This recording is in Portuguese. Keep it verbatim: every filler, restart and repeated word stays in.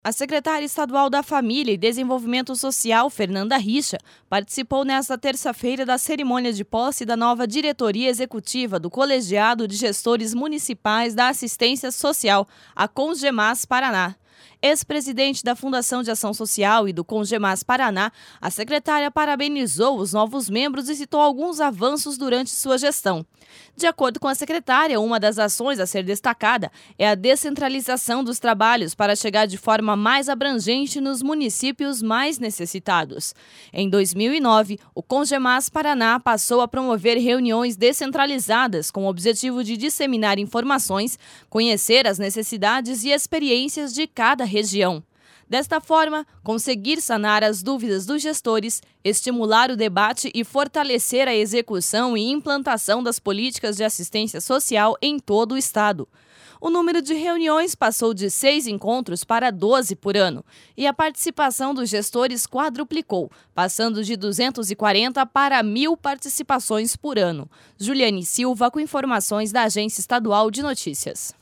A secretária estadual da Família e Desenvolvimento Social, Fernanda Richa, participou nesta terça-feira da cerimônia de posse da nova diretoria executiva do Colegiado de Gestores Municipais da Assistência Social, a Congemas Paraná. Ex-presidente da Fundação de Ação Social e do Congemas Paraná, a secretária parabenizou os novos membros e citou alguns avanços durante sua gestão. De acordo com a secretária, uma das ações a ser destacada é a descentralização dos trabalhos para chegar de forma mais abrangente nos municípios mais necessitados. Em dois mil e nove, o Congemas Paraná passou a promover reuniões descentralizadas com o objetivo de disseminar informações, conhecer as necessidades e experiências de cada região. Desta forma, conseguir sanar as dúvidas dos gestores, estimular o debate e fortalecer a execução e implantação das políticas de assistência social em todo o estado. O número de reuniões passou de seis encontros para doze por ano, e a participação dos gestores quadruplicou, passando de duzentas e quarenta para mil participações por ano. Juliane Silva, com informações da Agência Estadual de Notícias.